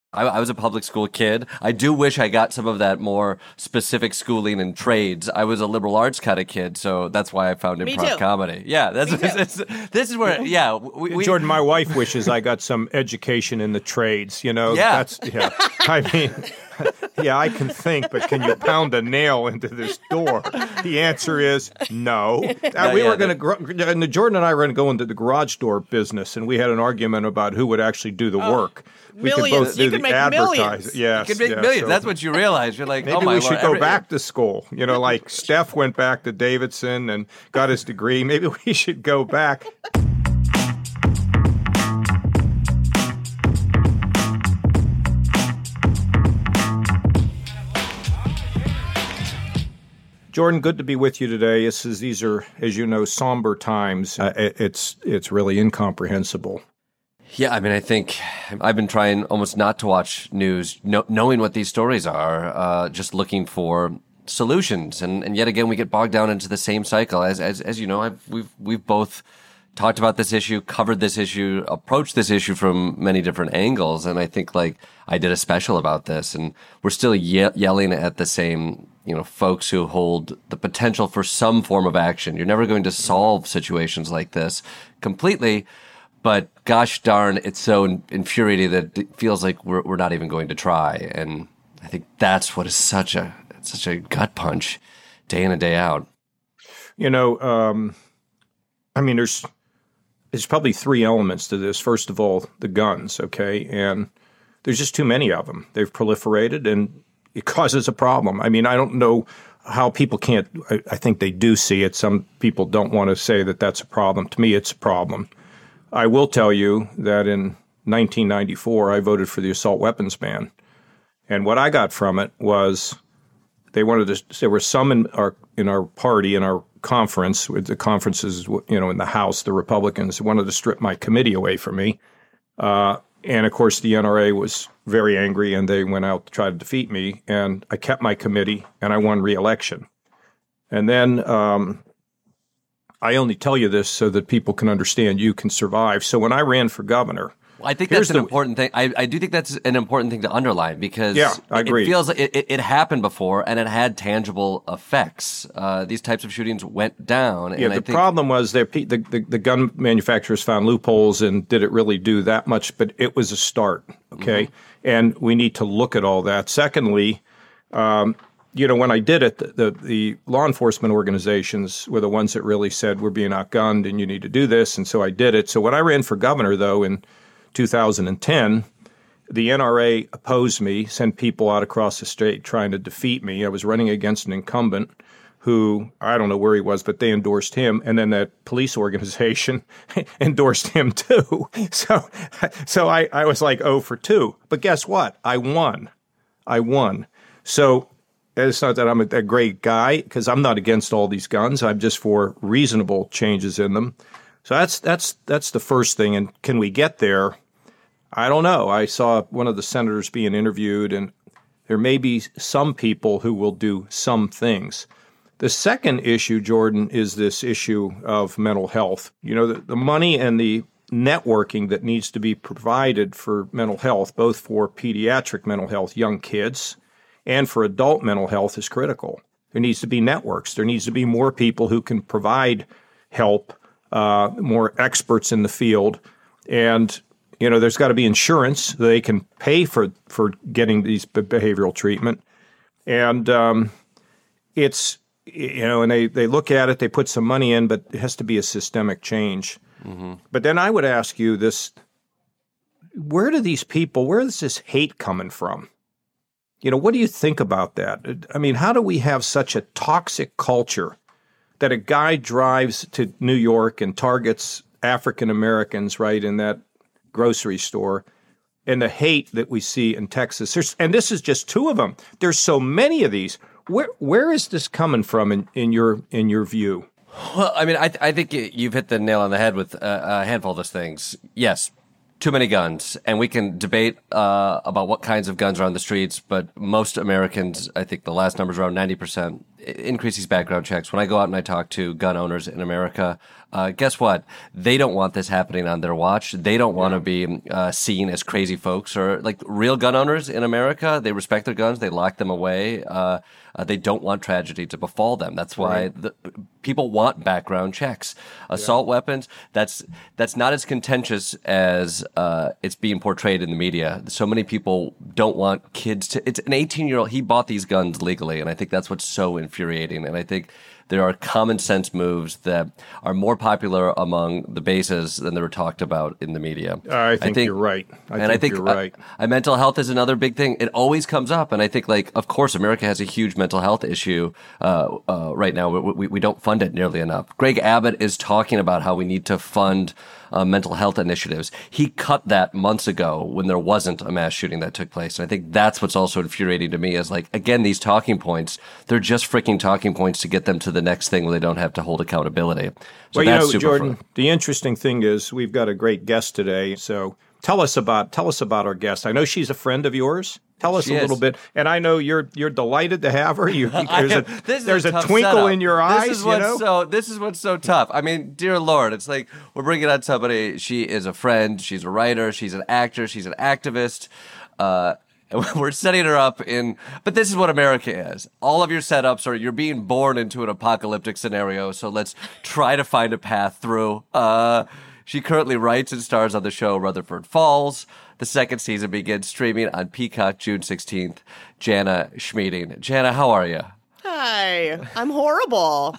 I was a public school kid. I do wish I got some of that more specific schooling in trades. I was a liberal arts kind of kid, so that's why I found Me improv too. comedy. Yeah, this is where, yeah. Jordan, my wife wishes I got some education in the trades. Yeah. I mean, yeah, I can think, but can you pound a nail into this door? The answer is no. Jordan and I were going to go into the garage door business, and we had an argument about who would actually do the work. We Millions. could both do You could the make advertising. millions. Yes, You can make millions. That's what you realize. You're like, maybe oh my we should Lord, go back to school. Like Steph went back to Davidson and got his degree. Maybe we should go back. Jordan, good to be with you today. These are, as you know, somber times. It's really incomprehensible. Yeah, I mean, I think I've been trying almost not to watch news, knowing what these stories are, just looking for solutions. And yet again, we get bogged down into the same cycle. As you know, we've both talked about this issue, covered this issue, approached this issue from many different angles. And I think I did a special about this, and we're still yelling at the same, folks who hold the potential for some form of action. You're never going to solve situations like this completely. But gosh darn, it's so infuriating that it feels like we're not even going to try. And I think that's what is such a gut punch day in and day out. I mean, there's probably three elements to this. First of all, the guns, okay? And there's just too many of them. They've proliferated, and it causes a problem. I mean, I don't know how people can't – I think they do see it. Some people don't want to say that that's a problem. To me, it's a problem. I will tell you that in 1994, I voted for the assault weapons ban. And what I got from it was there were some in our party, in our conference, with the conferences, in the House, the Republicans wanted to strip my committee away from me. And of course, the NRA was very angry, and they went out to try to defeat me. And I kept my committee, and I won re-election. And then I only tell you this so that people can understand you can survive. So when I ran for governor, I think that's an important thing. I do think that's an important thing to underline because I agree. It feels like it happened before and it had tangible effects. These types of shootings went down. Yeah, the problem was the gun manufacturers found loopholes, and did it really do that much? But it was a start, okay? Mm-hmm. And we need to look at all that. Secondly, when I did it, the law enforcement organizations were the ones that really said we're being outgunned and you need to do this, and so I did it. So when I ran for governor, though, in 2010, the NRA opposed me, sent people out across the state trying to defeat me. I was running against an incumbent who, I don't know where he was, but they endorsed him, and then that police organization endorsed him too. So I was like 0 for 2. But guess what? I won. So it's not that I'm a great guy, because I'm not against all these guns. I'm just for reasonable changes in them. So that's the first thing. And can we get there? I don't know. I saw one of the senators being interviewed, and there may be some people who will do some things. The second issue, Jordan, is this issue of mental health. The money and the networking that needs to be provided for mental health, both for pediatric mental health, young kids, and for adult mental health, is critical. There needs to be networks. There needs to be more people who can provide help, more experts in the field. And, there's got to be insurance so they can pay for getting these behavioral treatment. And it's, and they look at it, they put some money in, but it has to be a systemic change. Mm-hmm. But then I would ask you this, where is this hate coming from? What do you think about that? I mean, how do we have such a toxic culture that a guy drives to New York and targets African Americans right in that grocery store, and the hate that we see in Texas? And this is just two of them. There's so many of these. Where is this coming from in your view? Well, I mean, I think you've hit the nail on the head with a handful of those things. Yes. Too many guns, and we can debate about what kinds of guns are on the streets, but most Americans, I think the last number is around 90%, increase these background checks. When I go out and I talk to gun owners in America, guess what? They don't want this happening on their watch. They don't want to be seen as crazy folks, or like real gun owners in America. They respect their guns. They lock them away. They don't want tragedy to befall them. That's why people want background checks. Assault weapons, that's not as contentious as it's being portrayed in the media. So many people don't want kids to. It's an 18-year-old. He bought these guns legally, and I think that's what's so infuriating. And I think there are common sense moves that are more popular among the bases than they were talked about in the media. I think you're right. I think you're right. Mental health is another big thing. It always comes up. And I think, like, of course, America has a huge mental health issue right now. We don't fund it nearly enough. Greg Abbott is talking about how we need to fund mental health initiatives. He cut that months ago when there wasn't a mass shooting that took place. And I think that's what's also infuriating to me is, like, again, these talking points, they're just freaking talking points to get them to the next thing where they don't have to hold accountability. So well, Jordan, the interesting thing is we've got a great guest today. So tell us about our guest. I know she's a friend of yours. Tell us a little bit, and I know you're delighted to have her. There's a twinkle setup. In your eyes. This is what's so tough. I mean, dear Lord, it's like we're bringing on somebody. She is a friend. She's a writer. She's an actor. She's an activist. We're setting her up but this is what America is. All of your setups are you're being born into an apocalyptic scenario. So let's try to find a path through. She currently writes and stars on the show Rutherford Falls. The second season begins streaming on Peacock June 16th. Jana Schmieding. Jana, how are you? Hi. I'm horrible.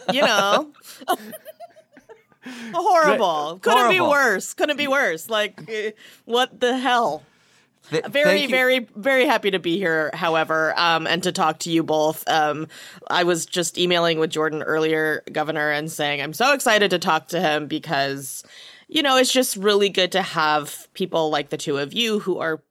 Horrible. Couldn't be worse. Like, what the hell? Very, very, very happy to be here, however, and to talk to you both. I was just emailing with Jordan earlier, Governor, and saying I'm so excited to talk to him because it's just really good to have people like the two of you who are,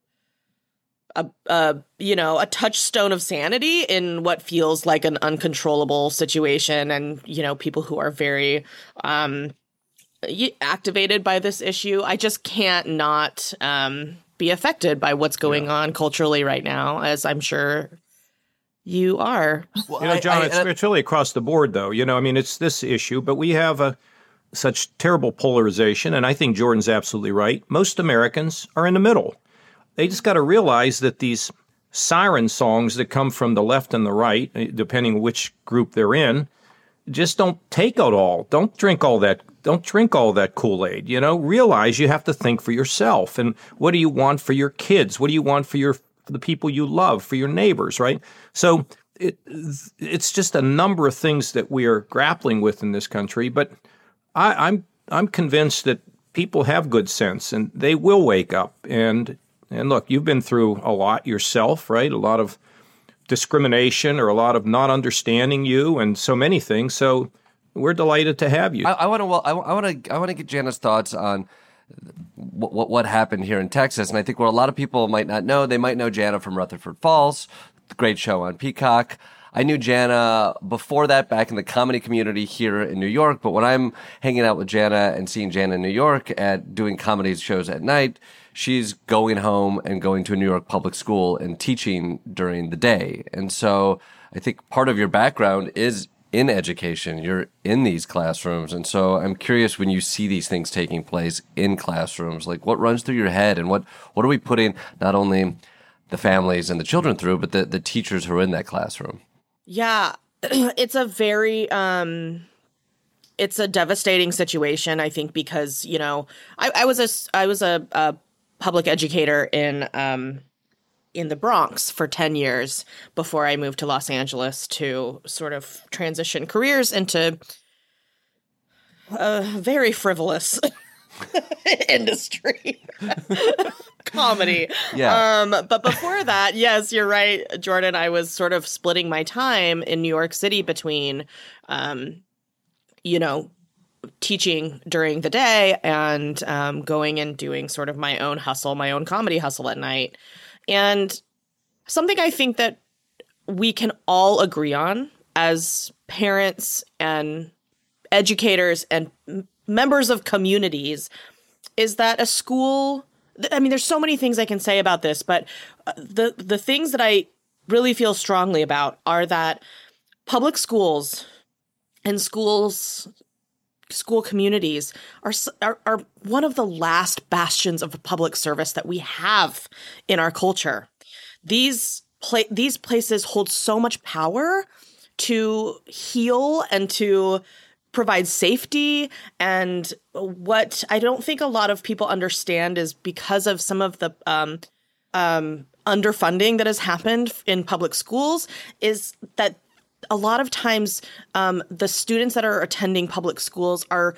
a touchstone of sanity in what feels like an uncontrollable situation. And, people who are very activated by this issue. I just can't not be affected by what's going on culturally right now, as I'm sure you are. Well, John, it's really across the board, though. It's this issue, but we have such terrible polarization, and I think Jordan's absolutely right. Most Americans are in the middle. They just got to realize that these siren songs that come from the left and the right, depending which group they're in, just don't take it all. Don't drink all that Kool-Aid. Realize you have to think for yourself. And what do you want for your kids? What do you want for the people you love, for your neighbors, right? So it's just a number of things that we are grappling with in this country. But I'm convinced that people have good sense and they will wake up. And look, you've been through a lot yourself, right? A lot of discrimination or a lot of not understanding you and so many things. So we're delighted to have you. I want to get Jana's thoughts on what happened here in Texas, and I think what a lot of people might not know, they might know Jana from Rutherford Falls, the great show on Peacock. I knew Jana before that back in the comedy community here in New York, but when I'm hanging out with Jana and seeing Jana in New York at doing comedy shows at night, she's going home and going to a New York public school and teaching during the day. And so I think part of your background is in education. You're in these classrooms. And so I'm curious, when you see these things taking place in classrooms, like what runs through your head and what are we putting not only the families and the children through, but the teachers who are in that classroom? Yeah, it's a very, it's a devastating situation, I think, because, I was a public educator in the Bronx for 10 years before I moved to Los Angeles to sort of transition careers into a very frivolous industry. Comedy. Yeah. But before that, yes, you're right, Jordan, I was sort of splitting my time in New York City between, teaching during the day and going and doing sort of my own hustle, my own comedy hustle at night. And something I think that we can all agree on as parents and educators and members of communities is that a school, there's so many things I can say about this, but the things that I really feel strongly about are that public schools and school communities are one of the last bastions of public service that we have in our culture. These places hold so much power to heal and to provide safety. And what I don't think a lot of people understand is because of some of the underfunding that has happened in public schools is that a lot of times the students that are attending public schools are,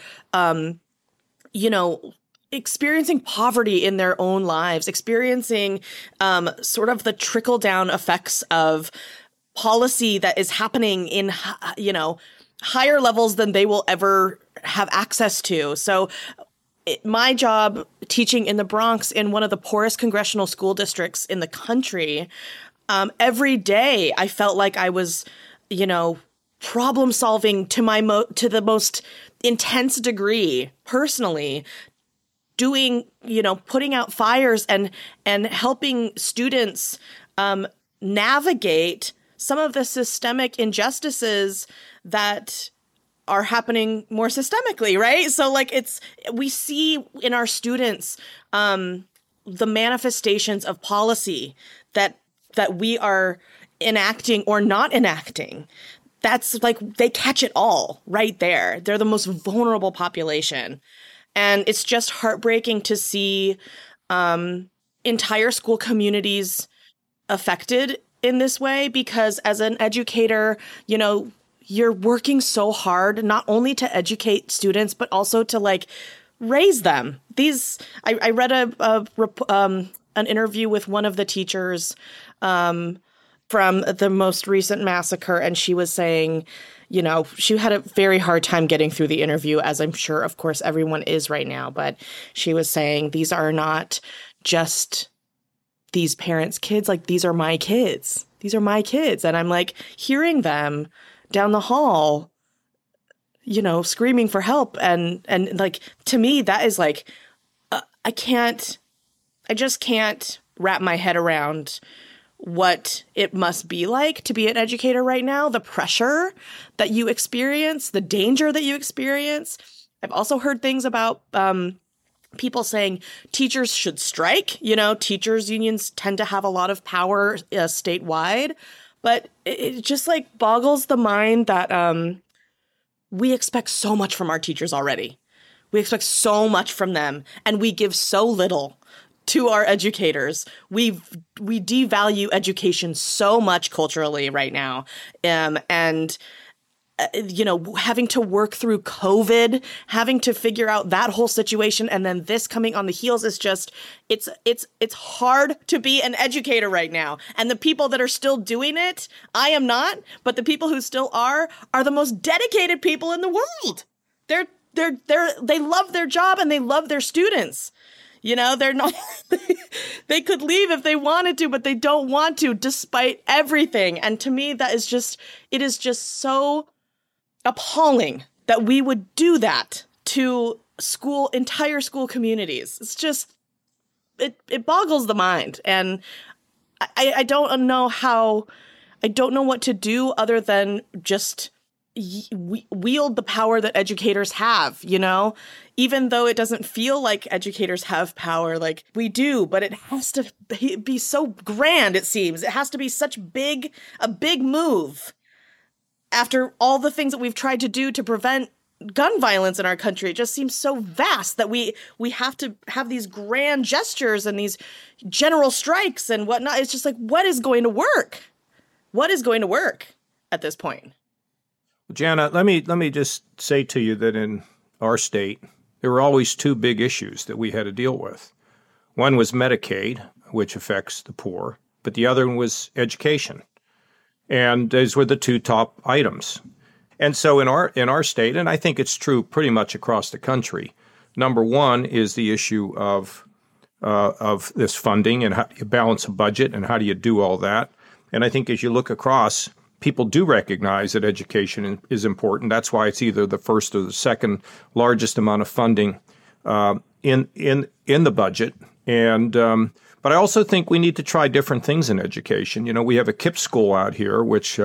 experiencing poverty in their own lives, experiencing sort of the trickle down effects of policy that is happening in, higher levels than they will ever have access to. So my job teaching in the Bronx in one of the poorest congressional school districts in the country, every day I felt like I was, problem solving to the most intense degree personally, doing, putting out fires and helping students navigate some of the systemic injustices that are happening more systemically, right? So we see in our students the manifestations of policy that we are enacting or not enacting. That's they catch it all right there. They're the most vulnerable population. And it's just heartbreaking to see entire school communities affected in this way, because as an educator, you're working so hard not only to educate students, but also to raise them. I read an interview with one of the teachers from the most recent massacre, and she was saying, she had a very hard time getting through the interview, as I'm sure, of course, everyone is right now. But she was saying, these are not just these parents' kids, these are my kids. These are my kids. And I'm hearing them down the hall, screaming for help. And to me, that is I just can't wrap my head around what it must be like to be an educator right now, the pressure that you experience, the danger that you experience. I've also heard things about people saying teachers should strike. Teachers unions tend to have a lot of power statewide, but it just boggles the mind that we expect so much from our teachers already. We expect so much from them, and we give so little to our educators. We devalue education so much culturally right now. Having to work through COVID, having to figure out that whole situation, and then this coming on the heels is just, it's hard to be an educator right now. And the people that are still doing it, I am not, but the people who still are the most dedicated people in the world. They love their job and they love their students. They're not, they could leave if they wanted to, but they don't want to despite everything. And to me, it is just so appalling that we would do that to entire school communities. It's just, it boggles the mind. And I don't know what to do other than just wield the power that educators have, even though it doesn't feel like educators have power, we do, but it has to be so grand. It seems it has to be a big move after all the things that we've tried to do to prevent gun violence in our country. It just seems so vast that we have to have these grand gestures and these general strikes and whatnot. It's just what is going to work? What is going to work at this point? Jana, let me just say to you that in our state, there were always two big issues that we had to deal with. One was Medicaid, which affects the poor, but the other one was education. And those were the two top items. And so in our state, and I think it's true pretty much across the country, number one is the issue of this funding and how do you balance a budget and how do you do all that. And I think as you look across, people do recognize that education is important. That's why it's either the first or the second largest amount of funding in the budget. And but I also think we need to try different things in education. We have a KIPP school out here, which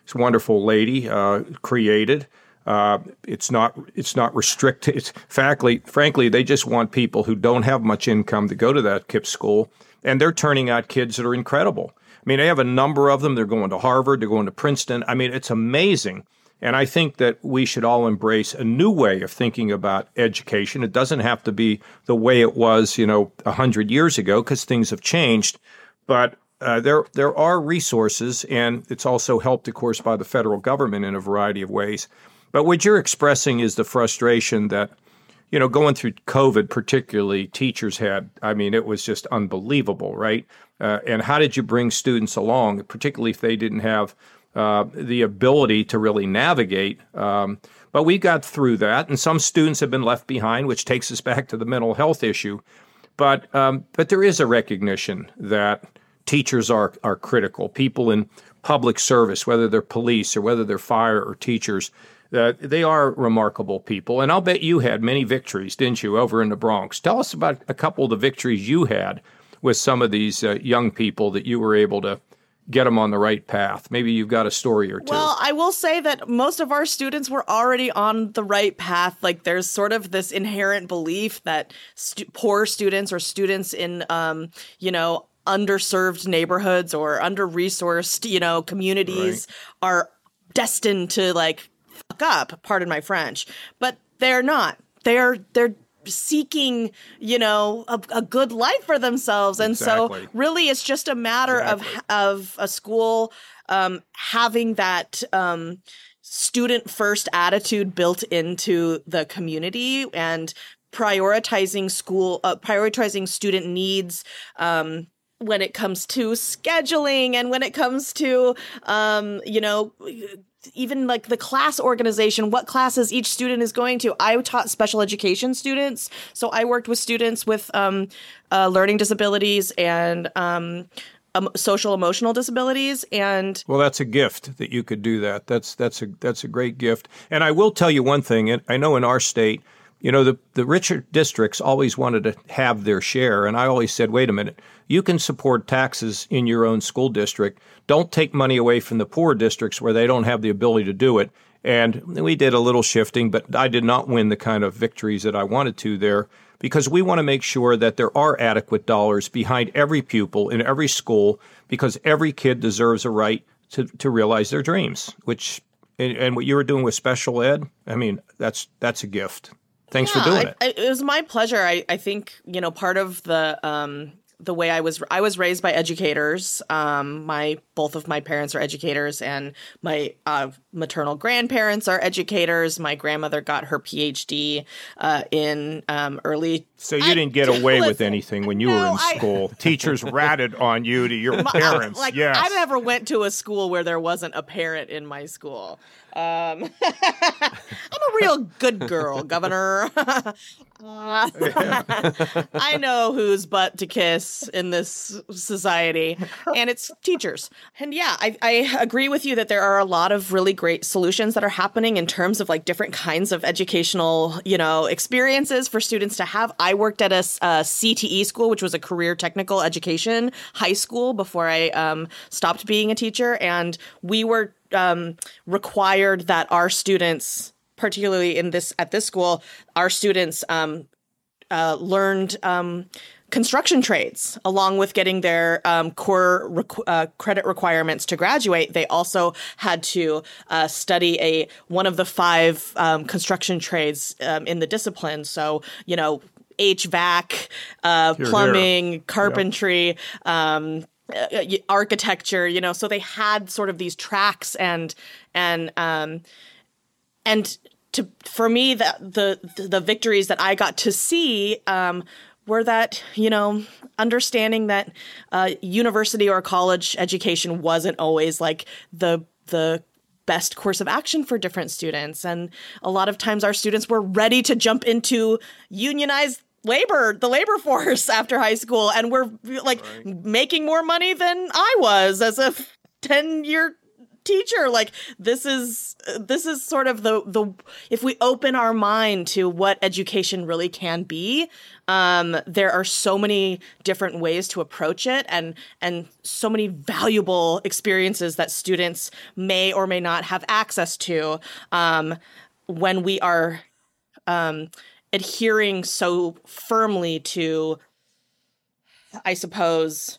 this wonderful lady created. It's not restricted. Frankly, they just want people who don't have much income to go to that KIPP school, and they're turning out kids that are incredible. I mean, they have a number of them. They're going to Harvard. They're going to Princeton. I mean, it's amazing. And I think that we should all embrace a new way of thinking about education. It doesn't have to be the way it was, 100 years ago, because things have changed. But there are resources, and it's also helped, of course, by the federal government in a variety of ways. But what you're expressing is the frustration that, going through COVID, particularly, teachers had. I mean, it was just unbelievable, right? And how did you bring students along, particularly if they didn't have the ability to really navigate? But we got through that, and some students have been left behind, which takes us back to the mental health issue. But there is a recognition that teachers are critical. People in public service, whether they're police or whether they're fire or teachers, they are remarkable people. And I'll bet you had many victories, didn't you, over in the Bronx? Tell us about a couple of the victories you had with some of these young people that you were able to get them on the right path. Maybe you've got a story or two. Well, I will say that most of our students were already on the right path. Like, there's sort of this inherent belief that poor students or students in, underserved neighborhoods or under-resourced, communities are destined to, fuck up, pardon my French. But they're not. They're seeking, a good life for themselves. And so really it's just a matter of a school having that student first attitude built into the community and prioritizing student needs when it comes to scheduling and when it comes to, even like the class organization, what classes each student is going to. I taught special education students. So I worked with students with learning disabilities and social emotional disabilities. And well, that's a gift that you could do that. That's a great gift. And I will tell you one thing. And I know in our state, the richer districts always wanted to have their share. And I always said, wait a minute, you can support taxes in your own school district. Don't take money away from the poor districts where they don't have the ability to do it. And we did a little shifting, but I did not win the kind of victories that I wanted to there, because we want to make sure that there are adequate dollars behind every pupil in every school, because every kid deserves a right to realize their dreams, and what you were doing with special ed, I mean, that's a gift. Thanks for doing it. It was my pleasure. I think, part of the way I was raised by educators. Both of my parents are educators, and my maternal grandparents are educators. My grandmother got her PhD in early. So you didn't get away with anything when you were in school. Teachers ratted on you to your parents. Yes. I never went to a school where there wasn't a parent in my school. I'm a real good girl, Governor. I know whose butt to kiss in this society, and it's teachers. And yeah, I agree with you that there are a lot of really great solutions that are happening in terms of different kinds of educational, experiences for students to have. I worked at a CTE school, which was a career technical education high school before I stopped being a teacher, and we were required that our students, particularly at this school, our students learned construction trades along with getting their core credit requirements to graduate. They also had to study one of the 5 construction trades in the discipline. So, HVAC, plumbing, carpentry, architecture, so they had sort of these tracks and for me, the victories that I got to see were that, understanding that university or college education wasn't always the best course of action for different students. And a lot of times our students were ready to jump into unionized the labor force after high school, and we're making more money than I was as a 10-year teacher. Like, this is sort of the if we open our mind to what education really can be, there are so many different ways to approach it, and so many valuable experiences that students may or may not have access to when we are adhering so firmly to, I suppose,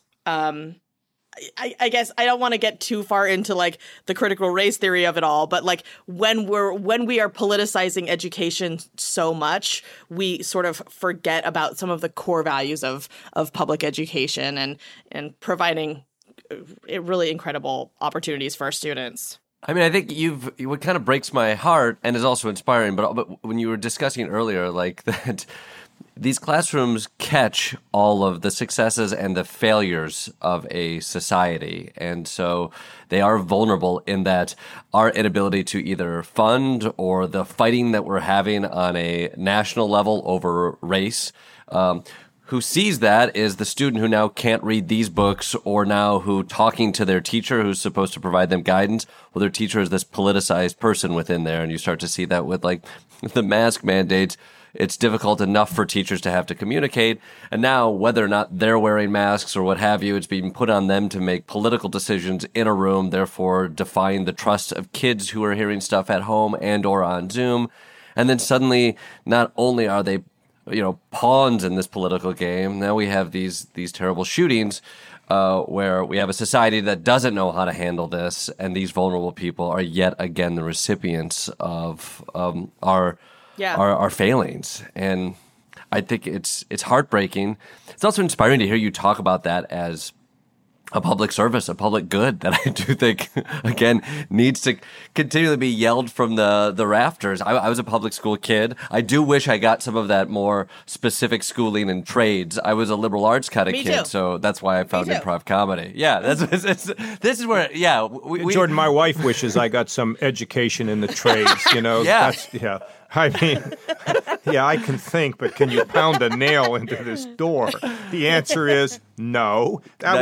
I guess I don't want to get too far into like the critical race theory of it all, but like when we are politicizing education so much, we sort of forget about some of the core values of public education and providing really incredible opportunities for our students. I mean, I think what kind of breaks my heart and is also inspiring, but when you were discussing earlier, like that, these classrooms catch all of the successes and the failures of a society. And so they are vulnerable in that our inability to either fund or the fighting that we're having on a national level over race, who sees that is the student who now can't read these books, or now who talking to their teacher who's supposed to provide them guidance. Well, their teacher is this politicized person within there. And you start to see that with like the mask mandates. It's difficult enough for teachers to have to communicate. And now whether or not they're wearing masks or what have you, it's being put on them to make political decisions in a room, therefore defying the trust of kids who are hearing stuff at home and or on Zoom. And then suddenly, not only are they pawns in this political game. Now we have these terrible shootings where we have a society that doesn't know how to handle this, and these vulnerable people are yet again the recipients of our failings. And I think it's heartbreaking. It's also inspiring to hear you talk about that as a public service, a public good that I do think, again, needs to continually be yelled from the rafters. I was a public school kid. I do wish I got some of that more specific schooling in trades. I was a liberal arts kind of kid, too. So that's why I found improv comedy. Yeah, this is where, Jordan, my wife wishes I got some education in the trades, Yeah. I mean, I can think, but can you pound a nail into this door? The answer is no.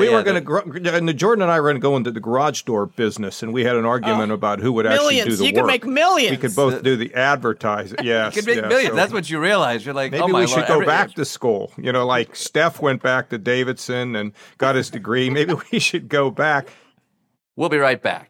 Jordan and I were going to go into the garage door business, and we had an argument about who would actually do the work. You could make millions. We could both do the advertising. Yes, you could make millions. So that's what you realize. You're like, maybe we should go back to school. Like Steph went back to Davidson and got his degree. Maybe we should go back. We'll be right back.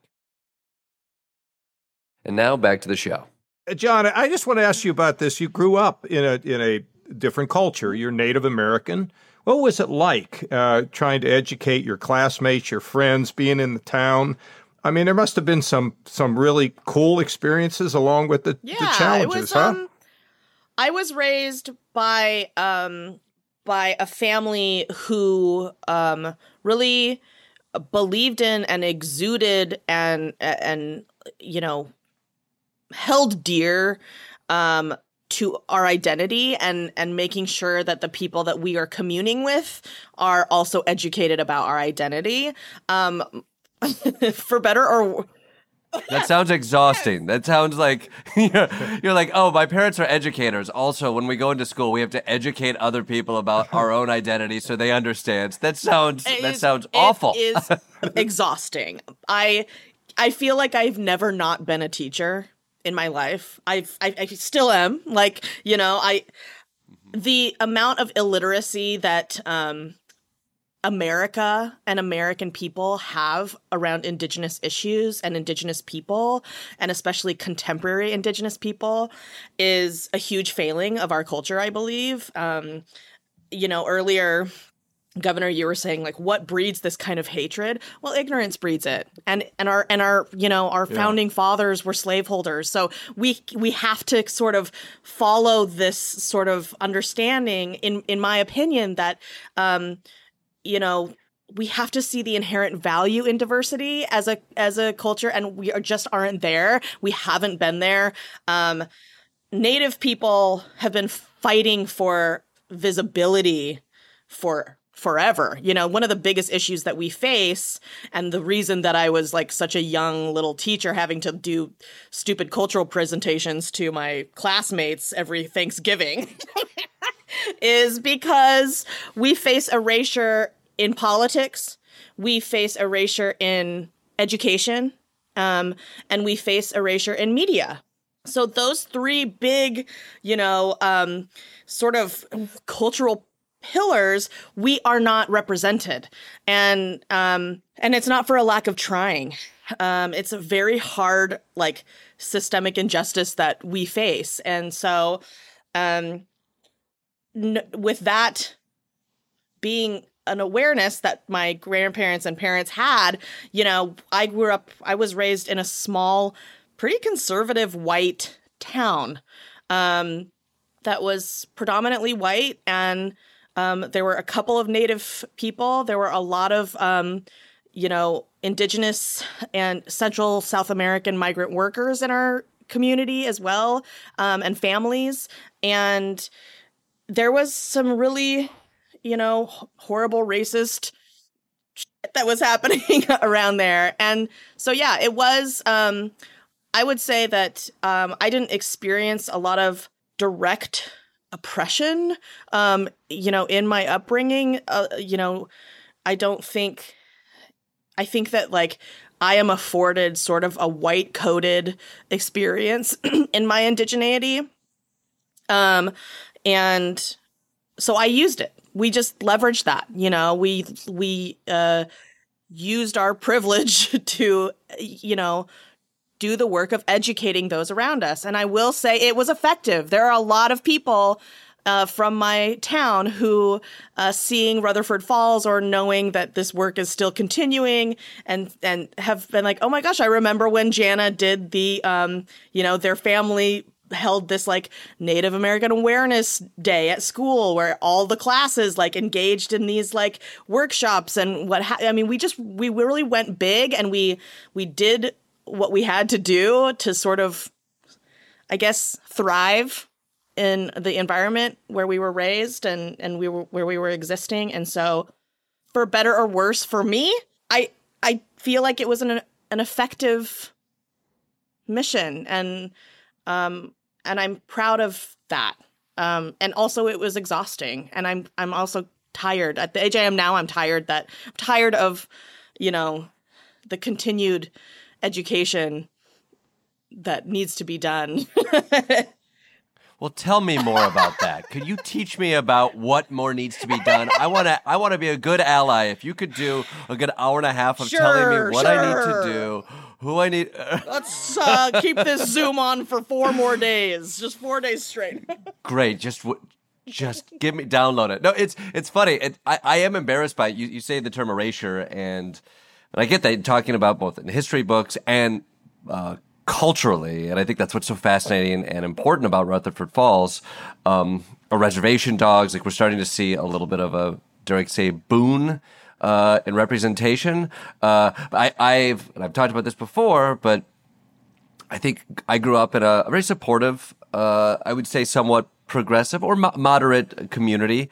And now back to the show. John, I just want to ask you about this. You grew up in a different culture. You're Native American. What was it like trying to educate your classmates, your friends, being in the town? I mean, there must have been some really cool experiences along with the challenges, huh? I was raised by a family who really believed in and exuded and held dear to our identity and making sure that the people that we are communing with are also educated about our identity, for better or That sounds exhausting. That sounds like you're like, oh, my parents are educators. Also, when we go into school, we have to educate other people about our own identity so they understand. That sounds awful. It is exhausting. I feel like I've never not been a teacher in my life. I still am. The amount of illiteracy that America and American people have around Indigenous issues and Indigenous people, and especially contemporary Indigenous people, is a huge failing of our culture, I believe. Earlier, Governor, you were saying, like, what breeds this kind of hatred? Well, ignorance breeds it. And our founding fathers were slaveholders. So we have to sort of follow this sort of understanding, in my opinion, that we have to see the inherent value in diversity as a culture, and we just aren't there. We haven't been there. Native people have been fighting for visibility for forever. One of the biggest issues that we face, and the reason that I was like such a young little teacher having to do stupid cultural presentations to my classmates every Thanksgiving is because we face erasure in politics, we face erasure in education, and we face erasure in media. So those three big, sort of cultural pillars, we are not represented. And it's not for a lack of trying. It's a very hard, systemic injustice that we face. And so with that being an awareness that my grandparents and parents had, I was raised in a small, pretty conservative white town that was predominantly white, and there were a couple of Native people. There were a lot of, Indigenous and Central South American migrant workers in our community as well, and families. And there was some really, horrible racist shit that was happening around there. And so, yeah, it was, I would say that I didn't experience a lot of direct oppression, in my upbringing. I think that I am afforded sort of a white coded experience in my indigeneity. And so I used it. We just leveraged that, we used our privilege to, do the work of educating those around us. And I will say it was effective. There are a lot of people from my town who, seeing Rutherford Falls or knowing that this work is still continuing and have been like, oh my gosh, I remember when Jana did the, their family held this Native American Awareness Day at school where all the classes engaged in these workshops and we really went big, and we did what we had to do to sort of, I guess, thrive in the environment where we were raised and where we were existing. And so, for better or worse, for me, I feel like it was an effective mission, and I'm proud of that. And also, it was exhausting, and I'm also tired. At the age I am now, I'm tired of, the continued education that needs to be done. Well, tell me more about that. Could you teach me about what more needs to be done? I want to be a good ally. If you could do a good hour and a half of telling me what I need to do, who I need. Let's keep this Zoom on for 4 more days, just 4 days straight. Great, just download it. No, it's funny. I am embarrassed by it. You say the term erasure, and I get that you're talking about both in history books and culturally, and I think that's what's so fascinating and important about Rutherford Falls. Or reservation dogs, we're starting to see a little bit of a, dare I say, boon in representation. I've talked about this before, but I think I grew up in a very supportive, I would say somewhat progressive or moderate community.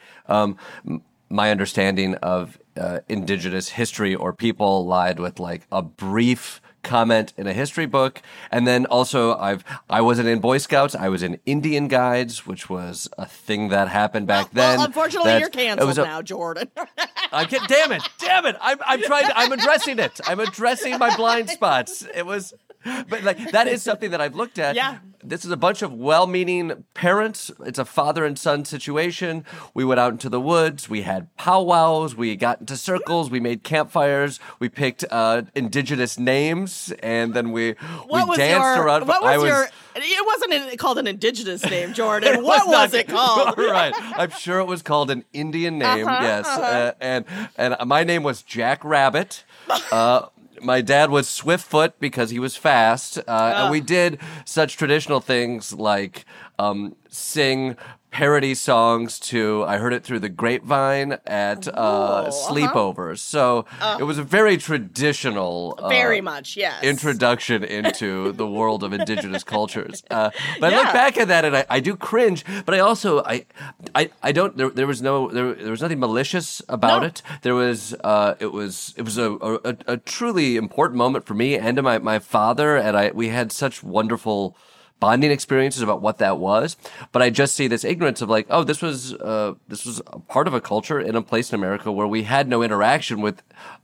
My understanding of indigenous history or people lied with a brief comment in a history book, and then also I wasn't in Boy Scouts. I was in Indian Guides, which was a thing that happened back then. Well, unfortunately, you're canceled now, Jordan. Damn it! I'm trying. I'm addressing it. I'm addressing my blind spots. It was. But that is something that I've looked at. Yeah. This is a bunch of well-meaning parents. It's a father and son situation. We went out into the woods. We had powwows. We got into circles. We made campfires. We picked indigenous names, and then we danced around. It wasn't called an indigenous name, Jordan. What was it called? Right. I'm sure it was called an Indian name. Yes. And my name was Jack Rabbit. My dad was Swiftfoot because he was fast. And we did such traditional things like sing parody songs to I Heard It Through the Grapevine at sleepovers. So it was a very traditional very much, yes, introduction into the world of indigenous cultures. But I look back at that and I do cringe, but I also I don't there was nothing malicious about it. There was it was a truly important moment for me and to my father, and we had such wonderful bonding experiences about what that was, but I just see this ignorance of this was a part of a culture in a place in America where we had no interaction with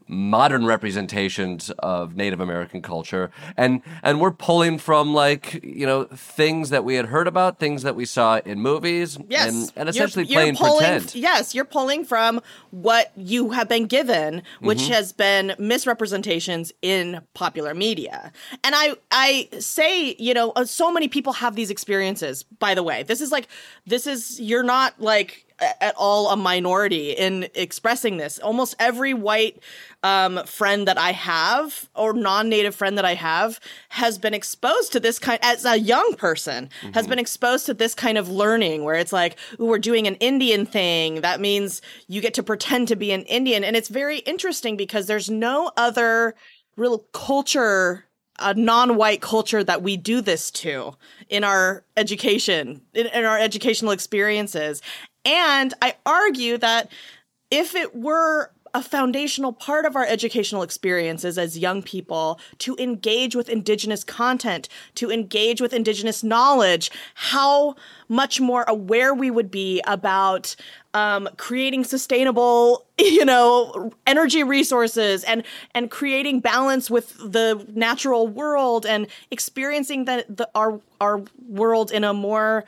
modern representations of Native American culture, and we're pulling from like things that we had heard about, things that we saw in movies, and essentially playing pretend. Yes, you're pulling from what you have been given, which has been misrepresentations in popular media. And I say, so many people have these experiences. By the way, you're not like at all a minority in expressing this. Almost every white friend that I have, or non-native friend that I have, has been exposed to this kind, as a young person, has been exposed to this kind of learning where it's like, ooh, we're doing an Indian thing. That means you get to pretend to be an Indian. And it's very interesting because there's no other real culture, a non-white culture, that we do this to in our education, in our educational experiences. And I argue that if it were a foundational part of our educational experiences as young people to engage with Indigenous content, to engage with Indigenous knowledge, how much more aware we would be about creating sustainable, energy resources and creating balance with the natural world and experiencing our world in a more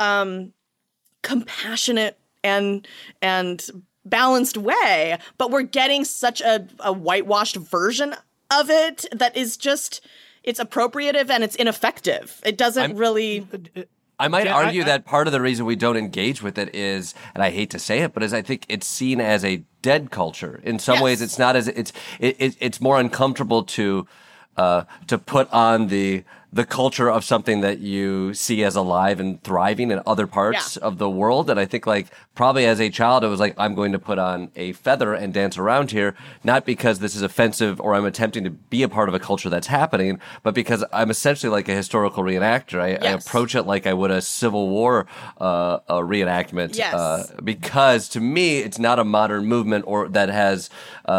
compassionate and balanced way. But we're getting such a whitewashed version of it that is just, it's appropriative and it's ineffective. It doesn't really... I might argue that part of the reason we don't engage with it is, and I hate to say it, but I think it's seen as a dead culture. In some ways, it's not as it's more uncomfortable to put on the culture of something that you see as alive and thriving in other parts of the world. And I think like probably as a child, it was like, I'm going to put on a feather and dance around here, not because this is offensive or I'm attempting to be a part of a culture that's happening, but because I'm essentially like a historical reenactor. I approach it like I would a Civil War a reenactment. Yes. Because to me, it's not a modern movement or that has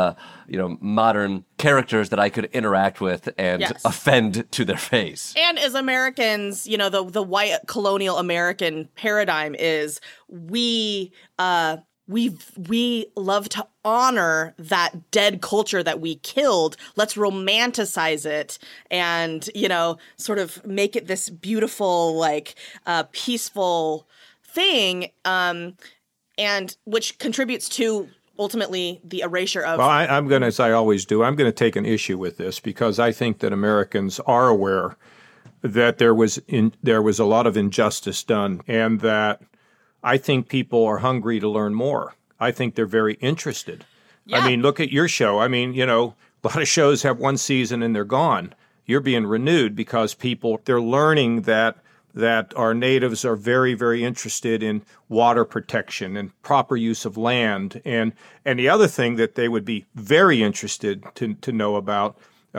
modern characters that I could interact with and offend to their face. And as Americans, the white colonial American paradigm is we love to honor that dead culture that we killed. Let's romanticize it and, sort of make it this beautiful, like, peaceful thing, and which contributes to ultimately the erasure of... Well, I'm going to, as I always do, I'm going to take an issue with this because I think that Americans are aware that there was a lot of injustice done, and that I think people are hungry to learn more. I think they're very interested. Yeah. I mean, look at your show. I mean, a lot of shows have one season and they're gone. You're being renewed because they're learning that our natives are very, very interested in water protection and proper use of land. And the other thing that they would be very interested to know about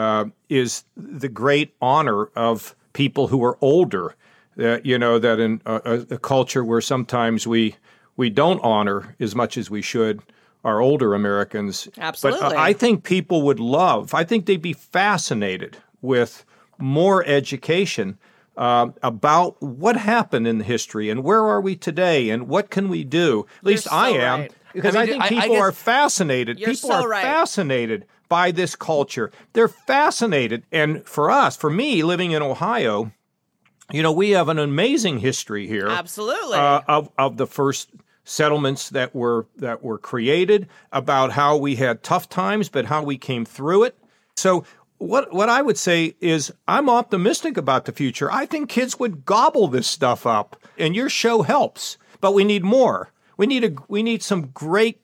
is the great honor of people who are older. That in a culture where sometimes we don't honor as much as we should our older Americans. Absolutely. But I think people would I think they'd be fascinated with more education about what happened in history and where are we today and what can we do. At least I am. Right. Because I think people are fascinated. You're People are fascinated by this culture. They're fascinated. And for me, living in Ohio, we have an amazing history here. Absolutely. Of the first settlements that were created, about how we had tough times, but how we came through it. So what I would say is I'm optimistic about the future. I think kids would gobble this stuff up, and your show helps. But we need more. We need some great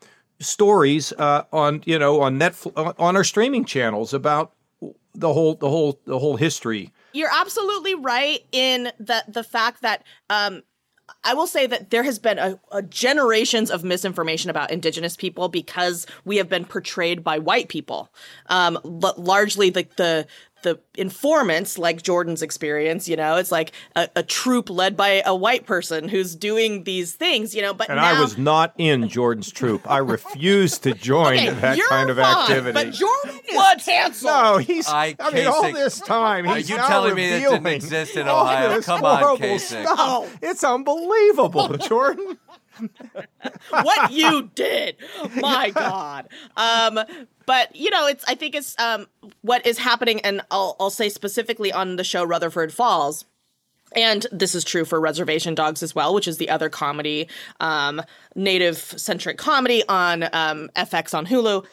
stories on Netflix, on our streaming channels about the whole history. You're absolutely right in the fact that I will say that there has been a generations of misinformation about Indigenous people because we have been portrayed by white people, largely like the informants, like Jordan's experience. It's like a troop led by a white person who's doing these things. But I was not in Jordan's troop. I refused to join that kind of activity. But Jordan is canceled. No, he's. All this time, he's you telling me that didn't exist in Ohio? Come on, Kasich. It's unbelievable, Jordan. What you did, my God. But I think it's what is happening, and I'll say specifically on the show Rutherford Falls. And this is true for Reservation Dogs as well, which is the other comedy, native-centric comedy on FX on Hulu,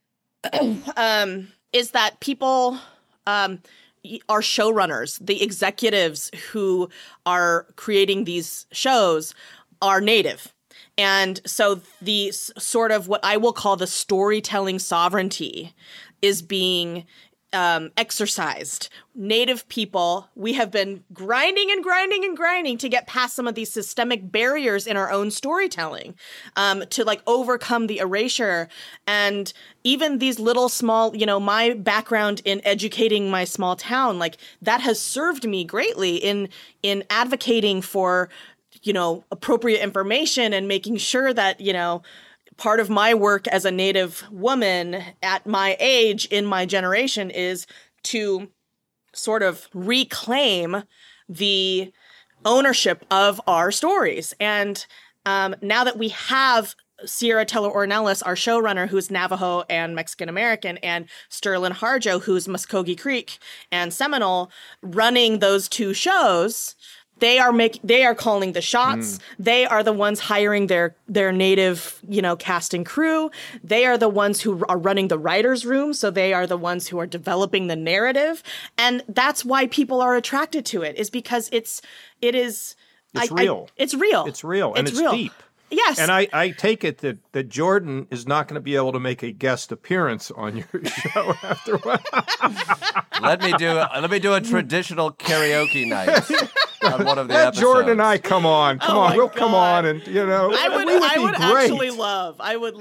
is that people are showrunners. The executives who are creating these shows are native. And so the sort of what I will call the storytelling sovereignty is being exercised. Native people, we have been grinding and grinding and grinding to get past some of these systemic barriers in our own storytelling, to like overcome the erasure. And even these little small, my background in educating my small town, like that has served me greatly in advocating for, appropriate information and making sure that, part of my work as a Native woman at my age in my generation is to sort of reclaim the ownership of our stories. And now that we have Sierra Teller Ornelas, our showrunner, who's Navajo and Mexican American, and Sterling Harjo, who's Muskogee Creek and Seminole, running those two shows, they are calling the shots. They are the ones hiring their native, cast and crew. They are the ones who are running the writer's room. So they are the ones who are developing the narrative. And that's why people are attracted to it, is because it's real. It's real. It's real. And it's real. Deep. Yes. And I take it that Jordan is not going to be able to make a guest appearance on your show after a while. Let me do a traditional karaoke night on one of the episodes. Jordan and I come on. We'll God. Come on and I would actually love.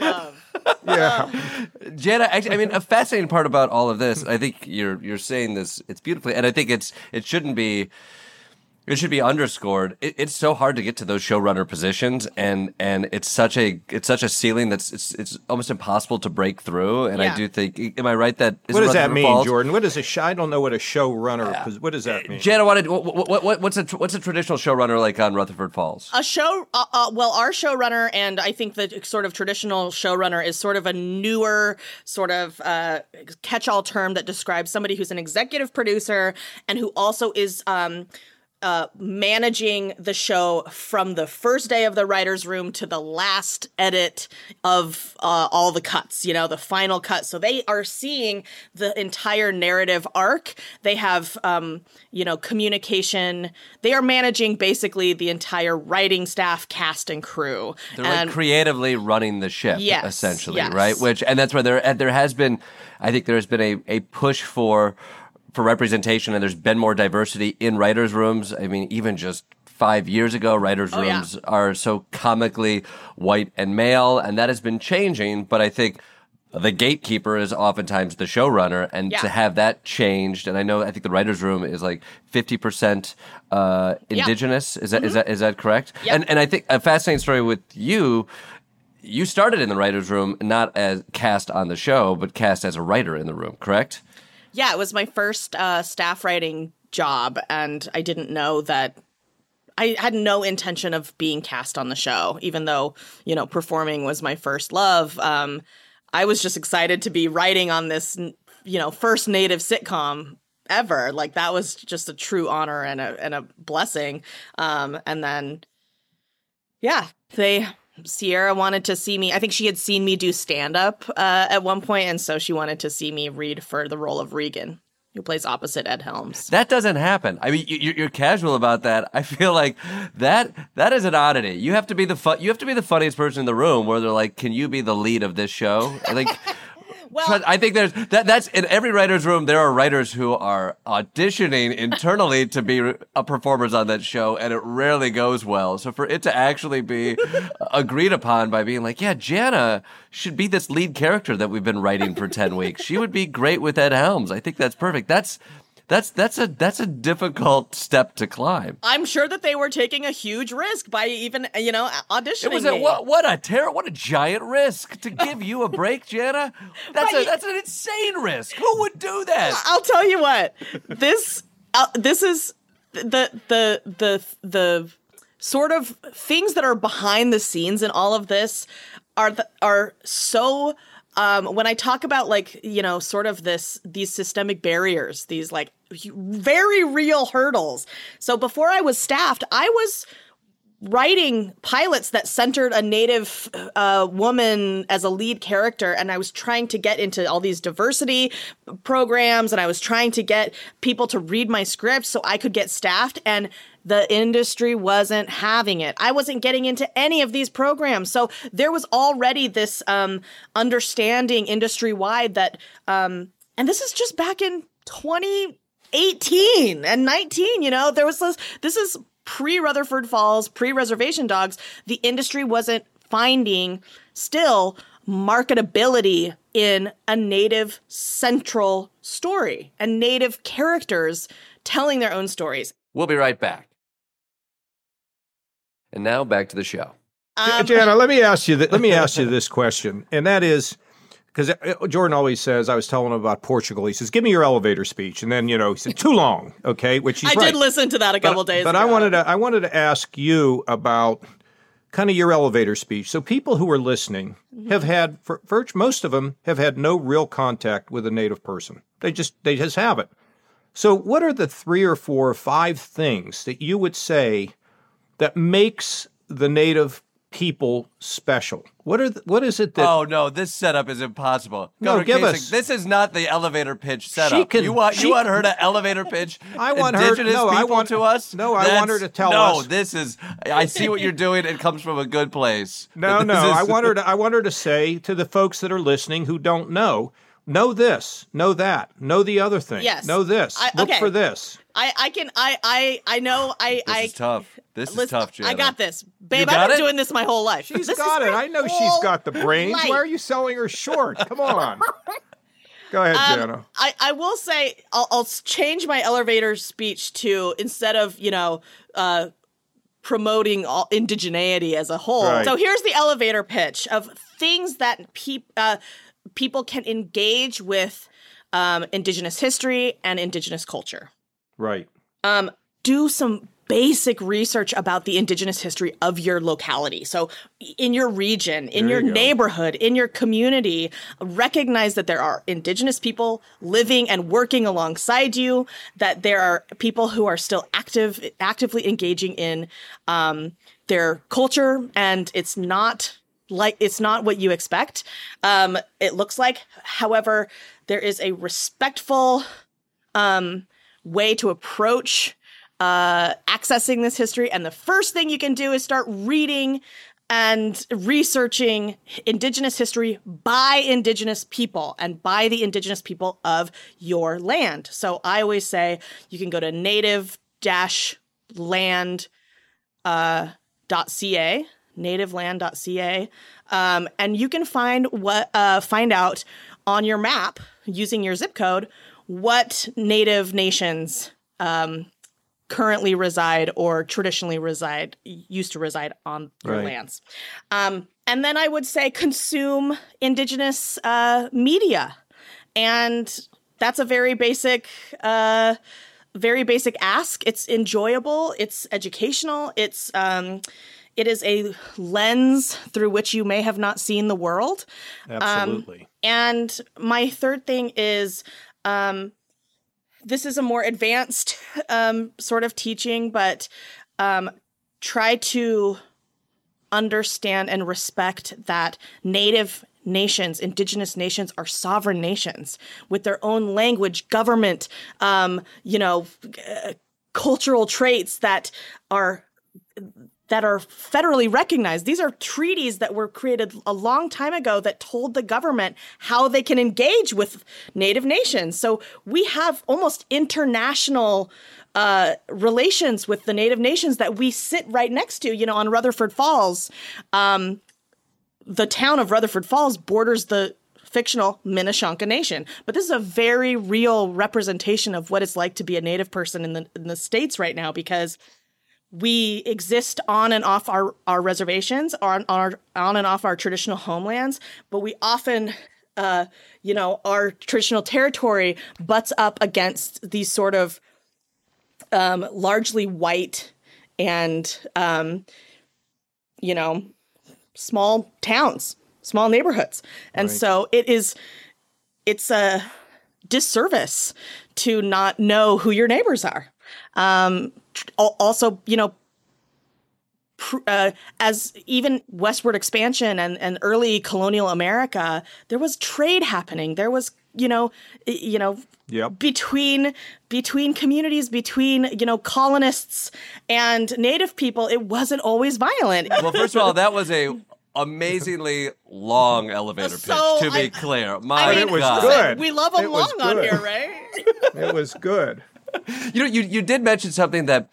Yeah. Jana, actually, I mean, a fascinating part about all of this, I think you're saying this, it's beautifully, and I think it should be underscored. It's so hard to get to those showrunner positions, and it's such a ceiling that's it's almost impossible to break through. And Yeah. I do think, am I right that? What does that mean, Falls? Jordan? What is I don't know what a showrunner. What does that mean? Jana, what's a traditional showrunner like on Rutherford Falls? A show, our showrunner, and I think the sort of traditional showrunner is sort of a newer sort of catch-all term that describes somebody who's an executive producer and who also is managing the show from the first day of the writer's room to the last edit of all the cuts, the final cut. So they are seeing the entire narrative arc. They have, communication. They are managing basically the entire writing staff, cast, and crew. They're like creatively running the ship, essentially, yes. right? And that's where there has been, I think there's been a push for representation, and there's been more diversity in writers' rooms. I mean, even just 5 years ago, writers' rooms are so comically white and male, and that has been changing. But I think the gatekeeper is oftentimes the showrunner, and to have that changed, and I think the writers' room is like 50% indigenous. Is that correct? Yep. And I think a fascinating story with you. You started in the writers' room not as cast on the show, but cast as a writer in the room, correct? Yeah, it was my first staff writing job, and I didn't know that I had no intention of being cast on the show, even though, performing was my first love. I was just excited to be writing on this, first native sitcom ever. Like, that was just a true honor and a blessing. And then, Sierra wanted to see me. I think she had seen me do stand-up at one point, and so she wanted to see me read for the role of Regan, who plays opposite Ed Helms. That doesn't happen. I mean, you're casual about that. I feel like that is an oddity. You have to be the funniest person in the room, where they're like, "Can you be the lead of this show?" Like. Well, I think that's in every writer's room. There are writers who are auditioning internally to be performers on that show, and it rarely goes well. So for it to actually be agreed upon by being like, yeah, Jana should be this lead character that we've been writing for 10 weeks. She would be great with Ed Helms. I think that's perfect. That's a difficult step to climb. I'm sure that they were taking a huge risk by even, auditioning. It was what a giant risk to give you a break, Jana. That's an insane risk. Who would do that? I'll tell you what. This is the sort of things that are behind the scenes in all of this are so when I talk about like, you know, sort of these systemic barriers, these like very real hurdles. So before I was staffed, I was writing pilots that centered a Native woman as a lead character, and I was trying to get into all these diversity programs, and I was trying to get people to read my scripts so I could get staffed, and the industry wasn't having it. I wasn't getting into any of these programs. So there was already this understanding industry-wide that, and this is just back in 2018 and 19, you know, there was this is pre-Rutherford Falls, pre-Reservation Dogs. The industry wasn't finding still marketability in a Native central story and Native characters telling their own stories. We'll be right back. And now back to the show. Jana, let me ask you this question, and that is, because Jordan always says, I was telling him about Portugal. He says, give me your elevator speech. And then, you know, he said, too long. Okay. Which he's right. I did listen to that a couple days ago. But I wanted to ask you about kind of your elevator speech. So people who are listening have had, for most of them, have had no real contact with a Native person. They just haven't. So what are the 3 or 4 or 5 things that you would say that makes the Native people special? What is it that... Oh, no, this setup is impossible. No, give us... This is not the elevator pitch setup. You want her to elevator pitch I want indigenous her, no, people to us? No, I want her to tell us... No, this is... I see what you're doing. It comes from a good place. I want her to say to the folks that are listening who don't know this, know that, know the other thing. Yes. Know this. Look for this. I know. This is tough. This is tough, Jana. I got this. Babe, I've been doing this my whole life. She's got it. I know she's got the brains. Why are you selling her short? Come on. Go ahead, Jana. I will say, I'll change my elevator speech to, instead of, you know, promoting indigeneity as a whole. Right. So here's the elevator pitch of things that people can engage with indigenous history and indigenous culture. Right. Do some basic research about the indigenous history of your locality. So in your region, in your neighborhood, in your community, recognize that there are indigenous people living and working alongside you, that there are people who are still actively engaging in their culture, and it's not what you expect. It looks like, however, there is a respectful way to approach accessing this history. And the first thing you can do is start reading and researching indigenous history by indigenous people and by the indigenous people of your land. So I always say you can go to nativeland.ca, and you can find out on your map using your zip code what Native nations currently reside or traditionally used to reside on your lands. And then I would say consume indigenous media. And that's a very basic ask. It's enjoyable. It's educational. It is a lens through which you may have not seen the world. Absolutely. And my third thing is, this is a more advanced sort of teaching, but try to understand and respect that Native nations, indigenous nations, are sovereign nations with their own language, government, cultural traits that are federally recognized. These are treaties that were created a long time ago that told the government how they can engage with Native nations. So we have almost international relations with the Native nations that we sit right next to. You know, on Rutherford Falls, the town of Rutherford Falls borders the fictional Minneshanka Nation. But this is a very real representation of what it's like to be a Native person in the States right now, because we exist on and off our reservations, on and off our traditional homelands, but we often, our traditional territory butts up against these sort of largely white and, small towns, small neighborhoods. And so it's a disservice to not know who your neighbors are. Also, as even westward expansion and early colonial America, there was trade happening. There was, between communities, between, colonists and native people, it wasn't always violent. Well, first of all, that was a amazingly long elevator pitch, to be clear. It was God. good. We love them long on here, right? It was good. You did mention something that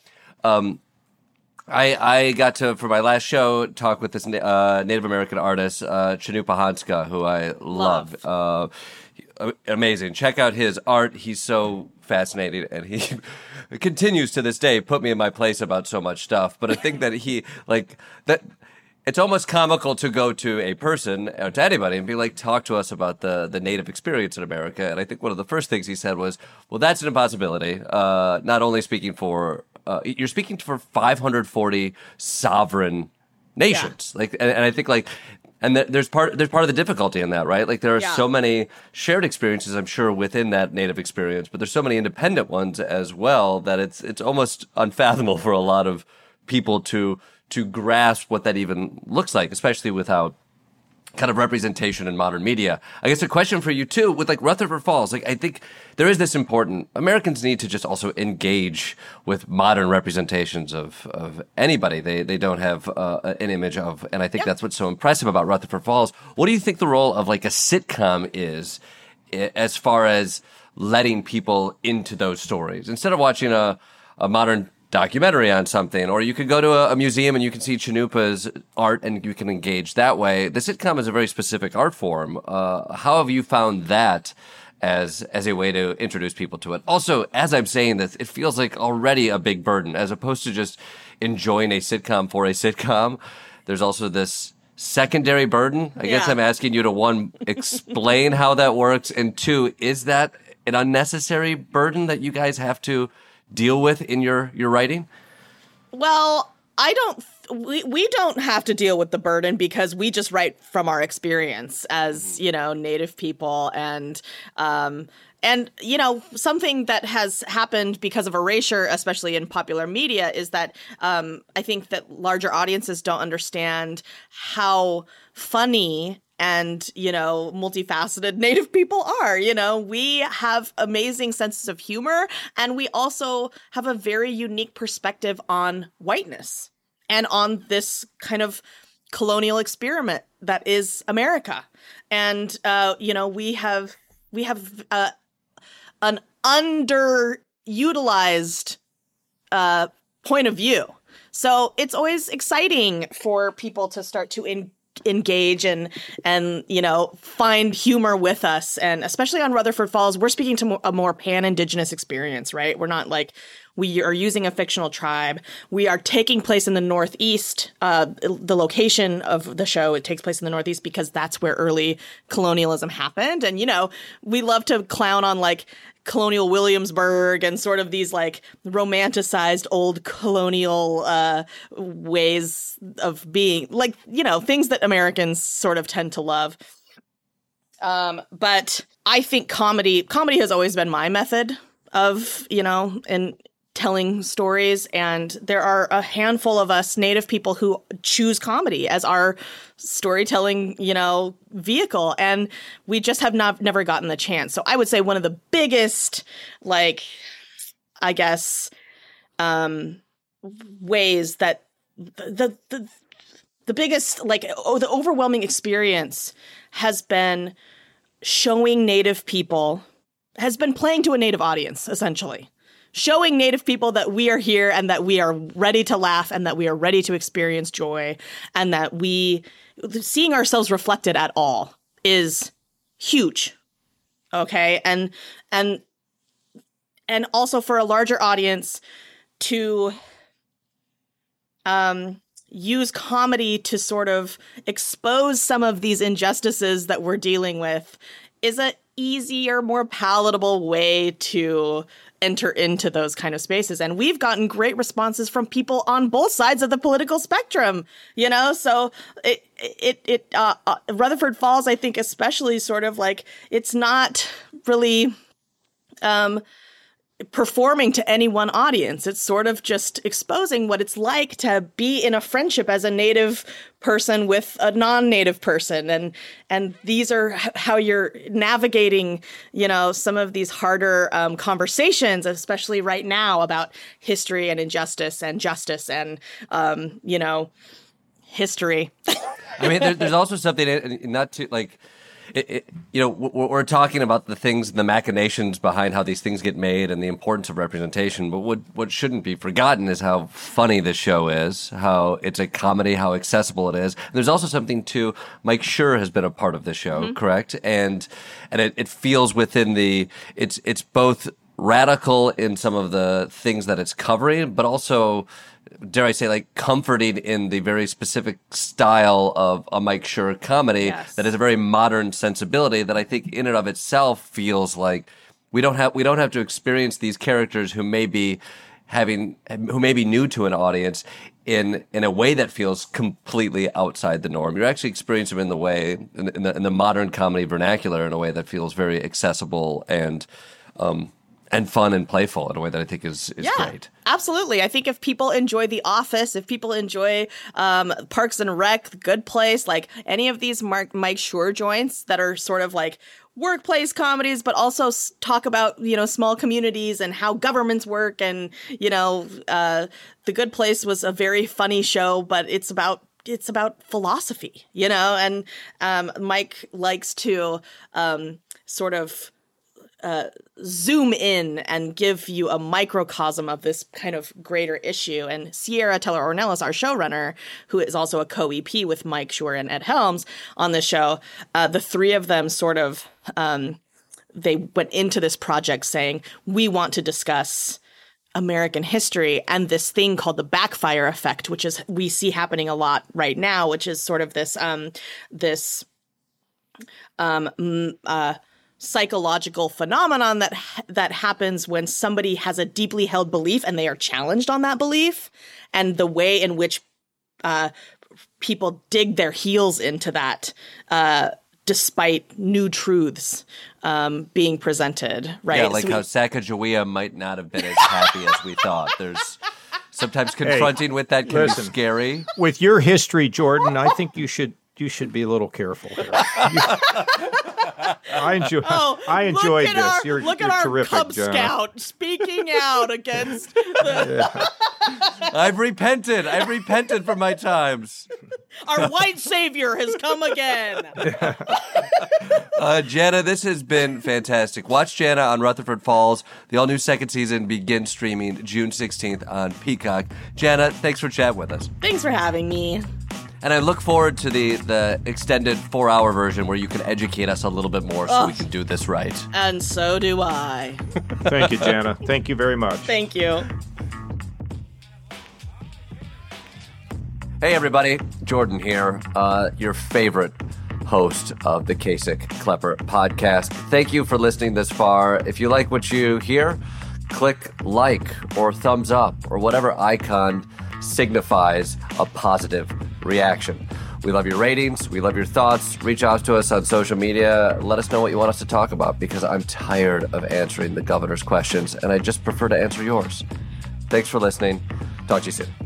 I got to, for my last show, talk with this Native American artist, Chinupa Hanska, who I love. Amazing. Check out his art. He's so fascinating, and he continues to this day put me in my place about so much stuff. But I think that it's almost comical to go to a person or to anybody and be like, talk to us about the Native experience in America. And I think one of the first things he said was, well, that's an impossibility. Not only speaking for, you're speaking for 540 sovereign nations. Yeah. And I think and there's part of the difficulty in that, right? Like there are so many shared experiences, I'm sure, within that Native experience, but there's so many independent ones as well that it's almost unfathomable for a lot of people to grasp what that even looks like, especially without kind of representation in modern media. I guess a question for you too, with Rutherford Falls, I think there is this Americans need to just also engage with modern representations of anybody they don't have an image of. And I think that's what's so impressive about Rutherford Falls. What do you think the role of a sitcom is as far as letting people into those stories? Instead of watching a modern documentary on something, or you could go to a museum and you can see Chinupa's art and you can engage that way. The sitcom is a very specific art form. How have you found that as a way to introduce people to it? Also, as I'm saying this, it feels like already a big burden, as opposed to just enjoying a sitcom for a sitcom. There's also this secondary burden. I guess I'm asking you to, one, explain how that works, and two, is that an unnecessary burden that you guys have to deal with in your writing? Well, we don't have to deal with the burden because we just write from our experience as, Native people. And something that has happened because of erasure, especially in popular media, is that I think that larger audiences don't understand how funny and, multifaceted Native people are. We have amazing senses of humor, and we also have a very unique perspective on whiteness and on this kind of colonial experiment that is America. And, we have an underutilized point of view. So it's always exciting for people to start to engage and find humor with us. And especially on Rutherford Falls, we're speaking to a more pan-Indigenous experience, right? We're not we are using a fictional tribe. We are taking place in the Northeast. The location of the show, it takes place in the Northeast because that's where early colonialism happened. And, we love to clown on colonial Williamsburg and sort of these romanticized old colonial ways of being, things that Americans sort of tend to love. But I think comedy has always been my method of, in telling stories. And there are a handful of us Native people who choose comedy as our storytelling, vehicle. And we just have never gotten the chance. So I would say one of the biggest, ways that the biggest, the overwhelming experience has been showing Native people, has been playing to a Native audience, essentially. Showing Native people that we are here and that we are ready to laugh and that we are ready to experience joy and that seeing ourselves reflected at all is huge. Okay. And also for a larger audience to use comedy to sort of expose some of these injustices that we're dealing with is a easier, more palatable way to enter into those kind of spaces. And we've gotten great responses from people on both sides of the political spectrum, so Rutherford Falls, I think, especially sort of like, it's not really performing to any one audience. It's sort of just exposing what it's like to be in a friendship as a Native person with a non-Native person. And these are how you're navigating, some of these harder conversations, especially right now, about history and injustice and justice and, history. I mean, there's also something not to like, we're talking about the things, the machinations behind how these things get made and the importance of representation. But what shouldn't be forgotten is how funny the show is, how it's a comedy, how accessible it is. And there's also something to Mike Schur has been a part of the show, correct? And it feels within it's both radical in some of the things that it's covering, but also, dare I say, like, comforting in the very specific style of a Mike Schur comedy that is a very modern sensibility that I think in and of itself feels like we don't have to experience these characters who may be new to an audience in a way that feels completely outside the norm. You're actually experiencing them in the modern comedy vernacular in a way that feels very accessible and fun and playful in a way that I think is great. Absolutely. I think if people enjoy The Office, if people enjoy Parks and Rec, The Good Place, like any of these Mike Schur joints that are sort of like workplace comedies, but also talk about, small communities and how governments work. And, The Good Place was a very funny show, but it's about philosophy, and Mike likes to sort of zoom in and give you a microcosm of this kind of greater issue. And Sierra Teller Ornelas, our showrunner, who is also a co-EP with Mike Schur and Ed Helms on the show, the three of them sort of, they went into this project saying, we want to discuss American history and this thing called the backfire effect, which is we see happening a lot right now, which is sort of this psychological phenomenon that happens when somebody has a deeply held belief and they are challenged on that belief, and the way in which people dig their heels into that despite new truths being presented, right? Yeah, like how Sacagawea might not have been as happy as we thought. There's sometimes confronting with that can be scary. With your history, Jordan, I think you should be a little careful here. I enjoyed this. You're terrific, Cub John. Scout speaking out against I've repented for my times. Our white savior has come again. Jana, this has been fantastic. Watch Jana on Rutherford Falls. The all-new second season begins streaming June 16th on Peacock. Jana, thanks for chatting with us. Thanks for having me. And I look forward to the extended 4-hour version where you can educate us a little bit more so we can do this right. And so do I. Thank you, Jana. Thank you very much. Thank you. Hey, everybody. Jordan here, your favorite host of the Kasich Klepper podcast. Thank you for listening this far. If you like what you hear, click like or thumbs up or whatever icon signifies a positive reaction. We love your ratings. We love your thoughts. Reach out to us on social media. Let us know what you want us to talk about, because I'm tired of answering the governor's questions and I just prefer to answer yours. Thanks for listening. Talk to you soon.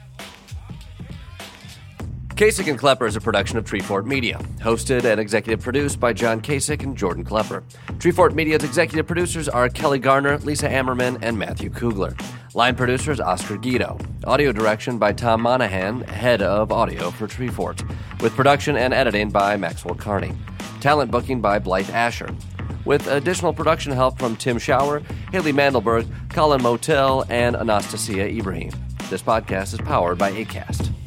Kasich and Klepper is a production of Treefort Media, hosted and executive produced by John Kasich and Jordan Klepper. Treefort Media's executive producers are Kelly Garner, Lisa Ammerman, and Matthew Kugler. Line producers Oscar Guido. Audio direction by Tom Monahan, head of audio for Treefort, with production and editing by Maxwell Carney. Talent booking by Blythe Asher, with additional production help from Tim Schauer, Haley Mandelberg, Colin Motel, and Anastasia Ibrahim. This podcast is powered by Acast.